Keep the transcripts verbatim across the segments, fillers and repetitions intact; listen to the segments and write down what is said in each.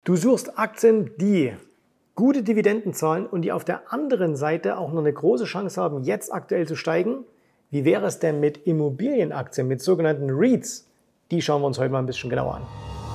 Du suchst Aktien, die gute Dividenden zahlen und die auf der anderen Seite auch noch eine große Chance haben, jetzt aktuell zu steigen. Wie wäre es denn mit Immobilienaktien, mit sogenannten REITs? Die schauen wir uns heute mal ein bisschen genauer an.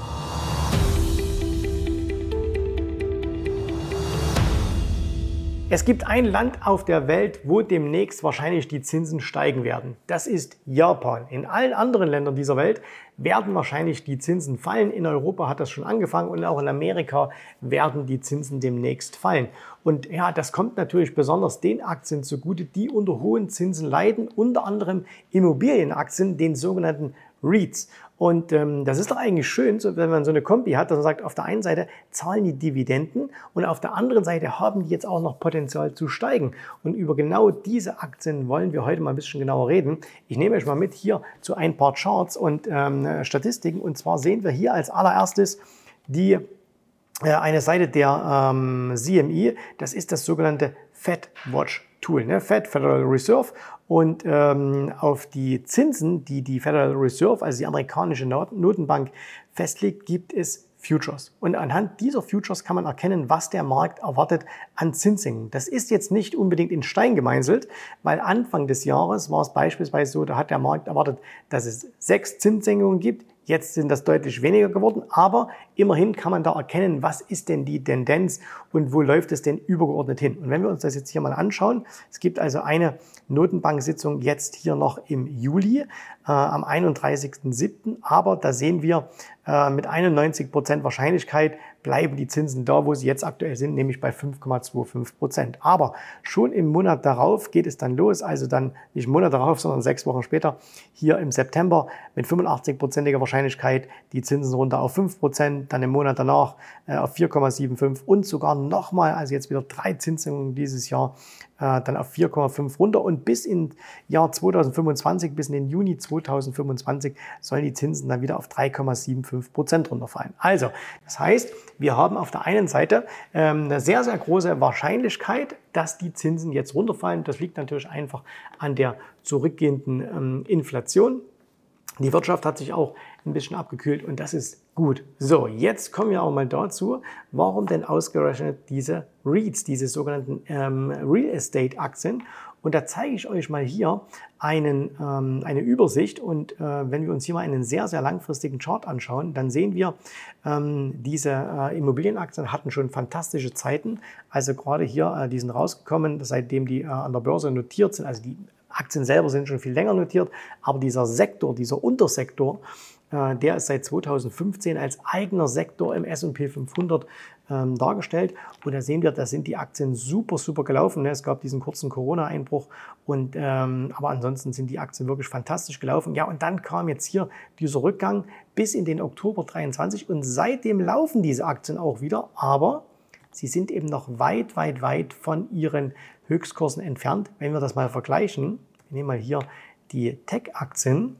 Es gibt ein Land auf der Welt, wo demnächst wahrscheinlich die Zinsen steigen werden. Das ist Japan. In allen anderen Ländern dieser Welt werden wahrscheinlich die Zinsen fallen. In Europa hat das schon angefangen und auch in Amerika werden die Zinsen demnächst fallen. Und ja, das kommt natürlich besonders den Aktien zugute, die unter hohen Zinsen leiden, unter anderem Immobilienaktien, den sogenannten REITs. Und ähm, das ist doch eigentlich schön, so, wenn man so eine Kombi hat, dass man sagt, auf der einen Seite zahlen die Dividenden und auf der anderen Seite haben die jetzt auch noch Potenzial zu steigen. Und über genau diese Aktien wollen wir heute mal ein bisschen genauer reden. Ich nehme euch mal mit hier zu ein paar Charts und ähm, Statistiken. Und zwar sehen wir hier als allererstes die äh, eine Seite der ähm, C M E. Das ist das sogenannte Fed Watch Tool, ne? Fed, Federal Reserve. Und ähm, auf die Zinsen, die die Federal Reserve, also die amerikanische Notenbank, festlegt, gibt es Futures. Und anhand dieser Futures kann man erkennen, was der Markt erwartet an Zinssenkungen. Das ist jetzt nicht unbedingt in Stein gemeißelt, weil Anfang des Jahres war es beispielsweise so, da hat der Markt erwartet, dass es sechs Zinssenkungen gibt. Jetzt sind das deutlich weniger geworden, aber immerhin kann man da erkennen, was ist denn die Tendenz und wo läuft es denn übergeordnet hin. Und wenn wir uns das jetzt hier mal anschauen, es gibt also eine Notenbank-Sitzung jetzt hier noch im Juli, äh, am einunddreißigsten siebten Aber da sehen wir, äh, mit einundneunzig Prozent Wahrscheinlichkeit bleiben die Zinsen da, wo sie jetzt aktuell sind, nämlich bei fünf Komma fünfundzwanzig Prozent. Aber schon im Monat darauf geht es dann los, also dann nicht im Monat darauf, sondern sechs Wochen später, hier im September mit fünfundachtzig-prozentiger Wahrscheinlichkeit die Zinsen runter auf fünf Prozent, dann im Monat danach äh, auf vier Komma fünfundsiebzig und sogar nochmal, also jetzt wieder drei Zinssenkungen dieses Jahr, äh, dann auf vier Komma fünf runter und bis in Jahr zweitausendfünfundzwanzig, bis in den Juni zweitausendfünfundzwanzig sollen die Zinsen dann wieder auf drei Komma fünfundsiebzig Prozent runterfallen. Also, das heißt, wir haben auf der einen Seite ähm, eine sehr, sehr große Wahrscheinlichkeit, dass die Zinsen jetzt runterfallen. Das liegt natürlich einfach an der zurückgehenden ähm, Inflation. Die Wirtschaft hat sich auch ein bisschen abgekühlt und das ist gut. So, jetzt kommen wir auch mal dazu, warum denn ausgerechnet diese REITs, diese sogenannten ähm, Real Estate Aktien. Und da zeige ich euch mal hier einen, ähm, eine Übersicht und äh, wenn wir uns hier mal einen sehr, sehr langfristigen Chart anschauen, dann sehen wir, ähm, diese äh, Immobilienaktien hatten schon fantastische Zeiten. Also gerade hier, äh, die sind rausgekommen, seitdem die äh, an der Börse notiert sind, also die Aktien selber sind schon viel länger notiert, aber dieser Sektor, dieser Untersektor, äh, der ist seit zweitausendfünfzehn als eigener Sektor im S und P fünfhundert ähm, dargestellt. Und da sehen wir, da sind die Aktien super, super gelaufen. Ne? Es gab diesen kurzen Corona-Einbruch, und ähm, aber ansonsten sind die Aktien wirklich fantastisch gelaufen. Ja, und dann kam jetzt hier dieser Rückgang bis in den Oktober dreiundzwanzig und seitdem laufen diese Aktien auch wieder, aber sie sind eben noch weit, weit, weit von ihren Höchstkursen entfernt. Wenn wir das mal vergleichen, wir nehmen mal hier die Tech-Aktien,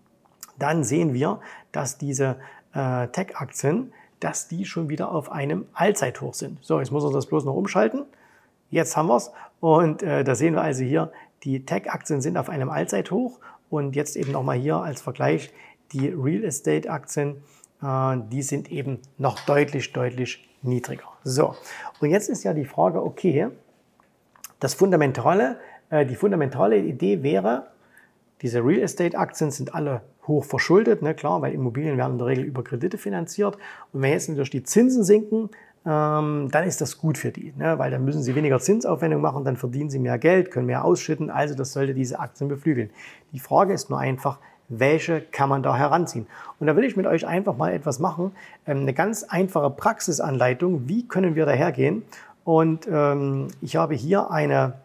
dann sehen wir, dass diese äh, Tech-Aktien, dass die schon wieder auf einem Allzeithoch sind. So, jetzt muss man das bloß noch umschalten. Jetzt haben wir es. Und äh, da sehen wir also hier, die Tech-Aktien sind auf einem Allzeithoch. Und jetzt eben nochmal hier als Vergleich die Real Estate-Aktien, äh, die sind eben noch deutlich, deutlich niedriger. So, und jetzt ist ja die Frage, okay, das fundamentale, äh, die fundamentale Idee wäre, diese Real Estate Aktien sind alle hoch verschuldet, ne, klar, weil Immobilien werden in der Regel über Kredite finanziert. Und wenn jetzt natürlich die Zinsen sinken, ähm, dann ist das gut für die, ne, weil dann müssen sie weniger Zinsaufwendung machen, dann verdienen sie mehr Geld, können mehr ausschütten, also das sollte diese Aktien beflügeln. Die Frage ist nur einfach, welche kann man da heranziehen? Und da will ich mit euch einfach mal etwas machen, ähm, eine ganz einfache Praxisanleitung, wie können wir dahergehen? Und ähm, ich habe hier eine,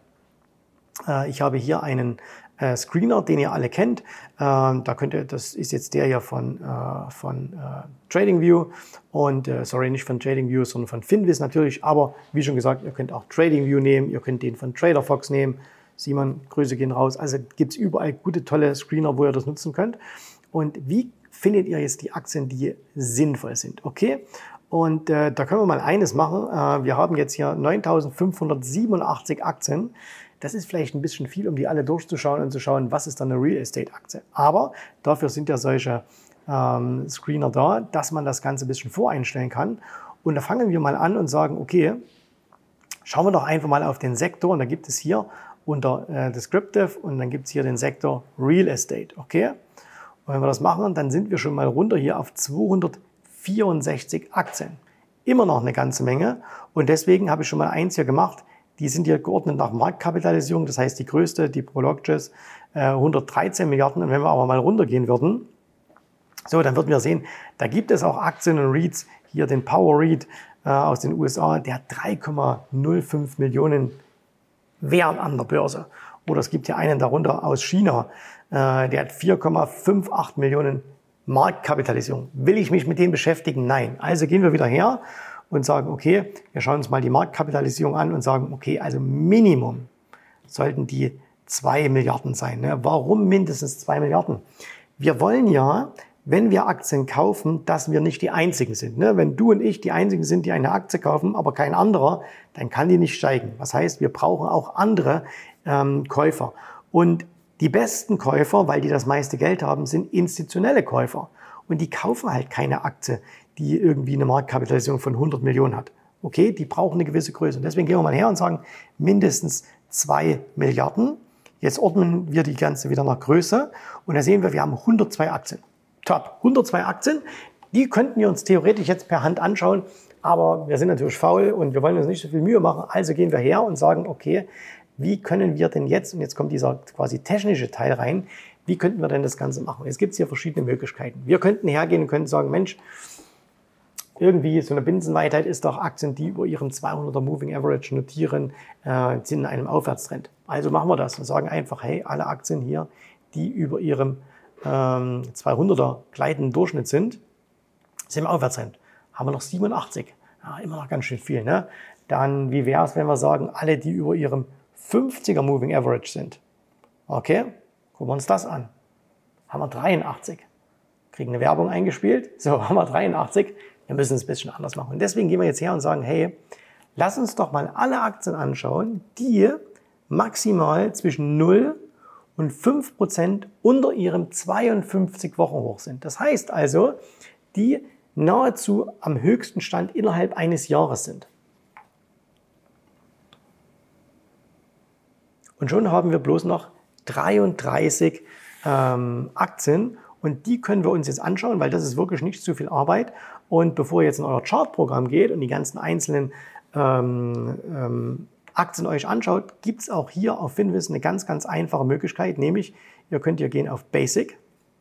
äh, ich habe hier einen äh, Screener, den ihr alle kennt. Ähm, da könnt ihr, das ist jetzt der hier von äh, von äh, TradingView und äh, sorry, nicht von TradingView, sondern von Finviz natürlich. Aber wie schon gesagt, ihr könnt auch TradingView nehmen, ihr könnt den von TraderFox nehmen. Simon, Grüße gehen raus. Also gibt's überall gute, tolle Screener, wo ihr das nutzen könnt. Und wie findet ihr jetzt die Aktien, die sinnvoll sind? Okay. Und äh, da können wir mal eines machen. Äh, wir haben jetzt hier neuntausendfünfhundertsiebenundachtzig Aktien. Das ist vielleicht ein bisschen viel, um die alle durchzuschauen und zu schauen, was ist dann eine Real Estate Aktie. Aber dafür sind ja solche ähm, Screener da, dass man das Ganze ein bisschen voreinstellen kann. Und da fangen wir mal an und sagen, okay, schauen wir doch einfach mal auf den Sektor. Und da gibt es hier unter äh, Descriptive und dann gibt es hier den Sektor Real Estate. Okay? Und wenn wir das machen, dann sind wir schon mal runter hier auf zweihundertvierundsechzig Aktien. Immer noch eine ganze Menge. Und deswegen habe ich schon mal eins hier gemacht. Die sind hier geordnet nach Marktkapitalisierung. Das heißt, die größte, die Prologis, äh, hundertdreizehn Milliarden. Und wenn wir aber mal runtergehen würden, so, dann würden wir sehen, da gibt es auch Aktien und REITs. Hier den Power REIT äh, aus den U S A, der hat drei Komma null fünf Millionen Wert an der Börse. Oder es gibt hier einen darunter aus China, äh, der hat vier Komma achtundfünfzig Millionen Marktkapitalisierung. Will ich mich mit dem beschäftigen? Nein. Also gehen wir wieder her und sagen, okay, wir schauen uns mal die Marktkapitalisierung an und sagen, okay, also Minimum sollten die zwei Milliarden sein. Ne? Warum mindestens zwei Milliarden? Wir wollen ja, wenn wir Aktien kaufen, dass wir nicht die Einzigen sind. Ne? Wenn du und ich die Einzigen sind, die eine Aktie kaufen, aber kein anderer, dann kann die nicht steigen. Das heißt, wir brauchen auch andere ähm, Käufer. Und die besten Käufer, weil die das meiste Geld haben, sind institutionelle Käufer. Und die kaufen halt keine Aktie, die irgendwie eine Marktkapitalisierung von hundert Millionen hat. Okay, die brauchen eine gewisse Größe. Und deswegen gehen wir mal her und sagen, mindestens zwei Milliarden. Jetzt ordnen wir die ganze wieder nach Größe. Und da sehen wir, wir haben hundertzwei Aktien. Top, hundertzwei Aktien, die könnten wir uns theoretisch jetzt per Hand anschauen, aber wir sind natürlich faul und wir wollen uns nicht so viel Mühe machen, also gehen wir her und sagen, okay, wie können wir denn jetzt, und jetzt kommt dieser quasi technische Teil rein, wie könnten wir denn das Ganze machen? Jetzt gibt es hier verschiedene Möglichkeiten. Wir könnten hergehen und könnten sagen, Mensch, irgendwie so eine Binsenweisheit ist doch, Aktien, die über ihren zweihunderter Moving Average notieren, äh, sind in einem Aufwärtstrend. Also machen wir das und sagen einfach, hey, alle Aktien hier, die über ihrem zweihunderter gleitenden Durchschnitt sind, sind im Aufwärtstrend. Haben wir noch siebenundachtzig. Ja, immer noch ganz schön viel. Ne? Dann, wie wäre es, wenn wir sagen, alle, die über ihrem fünfziger Moving Average sind. Okay, gucken wir uns das an. Haben wir dreiundachtzig. Kriegen eine Werbung eingespielt. So, haben wir dreiundachtzig. Wir müssen es ein bisschen anders machen. Und deswegen gehen wir jetzt her und sagen, hey, lass uns doch mal alle Aktien anschauen, die maximal zwischen null und fünf Prozent unter ihrem zweiundfünfzig Wochen Hoch sind. Das heißt also, die nahezu am höchsten Stand innerhalb eines Jahres sind. Und schon haben wir bloß noch dreiunddreißig ähm, Aktien und die können wir uns jetzt anschauen, weil das ist wirklich nicht zu viel Arbeit. Und bevor ihr jetzt in euer Chartprogramm geht und die ganzen einzelnen ähm, ähm, Aktien euch anschaut, gibt es auch hier auf Finviz eine ganz, ganz einfache Möglichkeit, nämlich ihr könnt hier gehen auf Basic.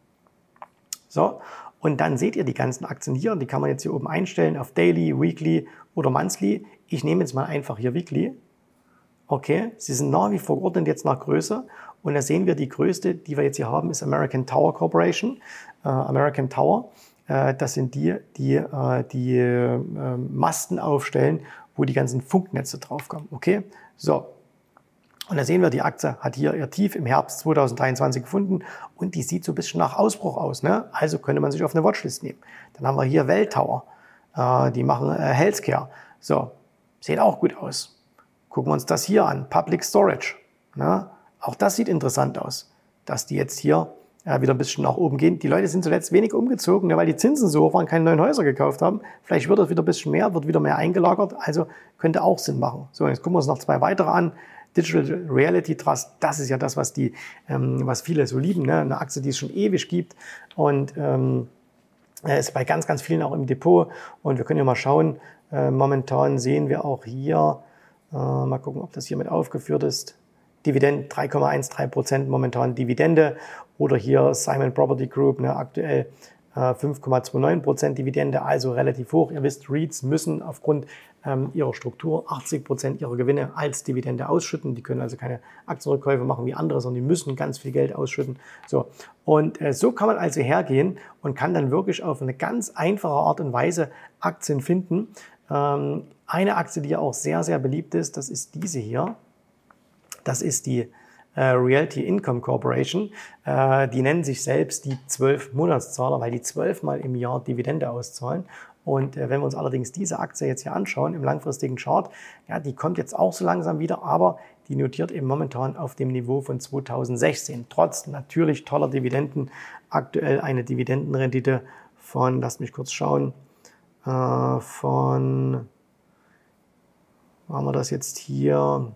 So, und dann seht ihr die ganzen Aktien hier und die kann man jetzt hier oben einstellen auf Daily, Weekly oder Monthly. Ich nehme jetzt mal einfach hier Weekly. Okay, sie sind nach wie vor geordnet jetzt nach Größe und da sehen wir, die größte, die wir jetzt hier haben, ist American Tower Corporation. Äh, American Tower, äh, das sind die, die äh, die äh, Masten aufstellen, wo die ganzen Funknetze draufkommen. Okay, so. Und da sehen wir, die Aktie hat hier ihr Tief im Herbst zweitausenddreiundzwanzig gefunden und die sieht so ein bisschen nach Ausbruch aus. Ne? Also könnte man sich auf eine Watchlist nehmen. Dann haben wir hier Welltower, äh, die machen äh, Healthcare. So, sieht auch gut aus. Gucken wir uns das hier an, Public Storage. Ne? Auch das sieht interessant aus, dass die jetzt hier äh, wieder ein bisschen nach oben gehen. Die Leute sind zuletzt wenig umgezogen, ne, weil die Zinsen so hoch waren, keine neuen Häuser gekauft haben. Vielleicht wird das wieder ein bisschen mehr, wird wieder mehr eingelagert, also könnte auch Sinn machen. So, jetzt gucken wir uns noch zwei weitere an. Digital Reality Trust, das ist ja das, was die, ähm, was viele so lieben, ne? Eine Aktie, die es schon ewig gibt und ähm, ist bei ganz, ganz vielen auch im Depot. Und wir können ja mal schauen, äh, momentan sehen wir auch hier, äh, mal gucken, ob das hier mit aufgeführt ist, Dividend drei Komma dreizehn Prozent momentan Dividende oder hier Simon Property Group, ne, aktuell äh, fünf Komma neunundzwanzig Prozent Dividende, also relativ hoch. Ihr wisst, REITs müssen aufgrund ähm, ihrer Struktur achtzig Prozent ihrer Gewinne als Dividende ausschütten. Die können also keine Aktienrückkäufe machen wie andere, sondern die müssen ganz viel Geld ausschütten. So. Und äh, so kann man also hergehen und kann dann wirklich auf eine ganz einfache Art und Weise Aktien finden. Ähm, eine Aktie, die auch sehr, sehr beliebt ist, das ist diese hier. Das ist die äh, Realty Income Corporation. Äh, die nennen sich selbst die zwölf Monatszahler, weil die zwölfmal im Jahr Dividende auszahlen. Und äh, wenn wir uns allerdings diese Aktie jetzt hier anschauen, im langfristigen Chart, ja, die kommt jetzt auch so langsam wieder, aber die notiert eben momentan auf dem Niveau von zweitausendsechzehn. Trotz natürlich toller Dividenden, aktuell eine Dividendenrendite von, lasst mich kurz schauen, äh, von, machen wir das jetzt hier,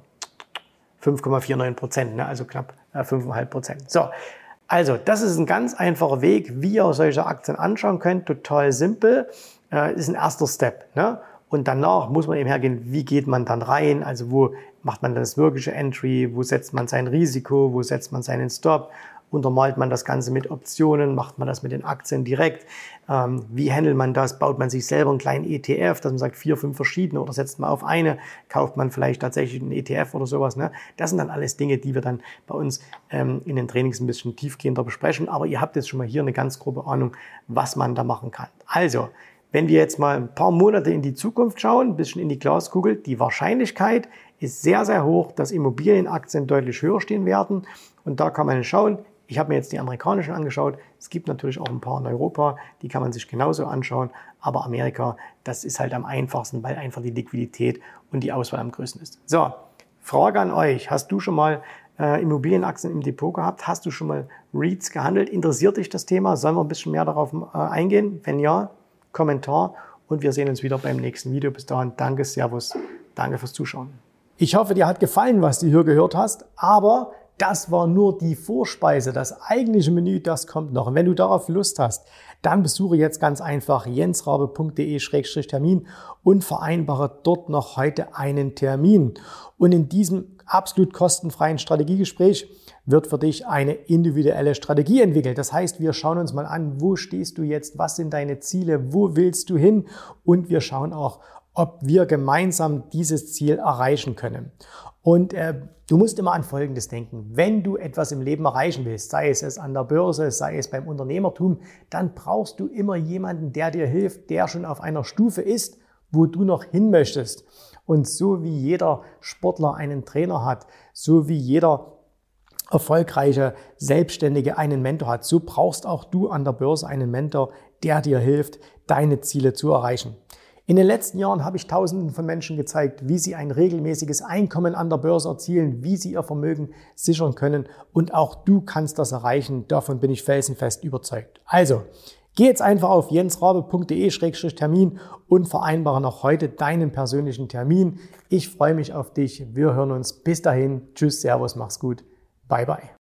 fünf Komma neunundvierzig Prozent, ne? Also knapp äh, fünf Komma fünf Prozent. So, also das ist ein ganz einfacher Weg, wie ihr solche Aktien anschauen könnt, total simpel, äh, ist ein erster Step, ne? Und danach muss man eben hergehen, wie geht man dann rein, also wo macht man das wirkliche Entry, wo setzt man sein Risiko, wo setzt man seinen Stop, untermalt man das Ganze mit Optionen, macht man das mit den Aktien direkt, ähm, wie handelt man das, baut man sich selber einen kleinen E T F, dass man sagt vier, fünf verschiedene oder setzt man auf eine, kauft man vielleicht tatsächlich einen E T F oder sowas. Ne? Das sind dann alles Dinge, die wir dann bei uns ähm, in den Trainings ein bisschen tiefgehender besprechen, aber ihr habt jetzt schon mal hier eine ganz grobe Ahnung, was man da machen kann. Also, wenn wir jetzt mal ein paar Monate in die Zukunft schauen, ein bisschen in die Glaskugel, die Wahrscheinlichkeit ist sehr, sehr hoch, dass Immobilienaktien deutlich höher stehen werden. Und da kann man schauen, ich habe mir jetzt die amerikanischen angeschaut, es gibt natürlich auch ein paar in Europa, die kann man sich genauso anschauen, aber Amerika, das ist halt am einfachsten, weil einfach die Liquidität und die Auswahl am größten ist. So, Frage an euch, hast du schon mal äh, Immobilienaktien im Depot gehabt? Hast du schon mal REITs gehandelt? Interessiert dich das Thema? Sollen wir ein bisschen mehr darauf äh, eingehen? Wenn ja, Kommentar und wir sehen uns wieder beim nächsten Video. Bis dahin, danke, Servus, danke fürs Zuschauen. Ich hoffe, dir hat gefallen, was du hier gehört hast, aber das war nur die Vorspeise. Das eigentliche Menü, das kommt noch. Und wenn du darauf Lust hast, dann besuche jetzt ganz einfach jensrabe punkt de Schrägstrich Termin und vereinbare dort noch heute einen Termin. Und in diesem absolut kostenfreien Strategiegespräch wird für dich eine individuelle Strategie entwickelt. Das heißt, wir schauen uns mal an, wo stehst du jetzt, was sind deine Ziele, wo willst du hin und wir schauen auch, ob wir gemeinsam dieses Ziel erreichen können. Und äh, du musst immer an Folgendes denken. Wenn du etwas im Leben erreichen willst, sei es, es an der Börse, sei es beim Unternehmertum, dann brauchst du immer jemanden, der dir hilft, der schon auf einer Stufe ist, wo du noch hin möchtest. Und so wie jeder Sportler einen Trainer hat, so wie jeder erfolgreiche Selbstständige einen Mentor hat, so brauchst auch du an der Börse einen Mentor, der dir hilft, deine Ziele zu erreichen. In den letzten Jahren habe ich Tausenden von Menschen gezeigt, wie sie ein regelmäßiges Einkommen an der Börse erzielen, wie sie ihr Vermögen sichern können und auch du kannst das erreichen. Davon bin ich felsenfest überzeugt. Also, geh jetzt einfach auf jensrabe punkt de Schrägstrich Termin und vereinbare noch heute deinen persönlichen Termin. Ich freue mich auf dich. Wir hören uns. Bis dahin. Tschüss, Servus, mach's gut. Bye, bye.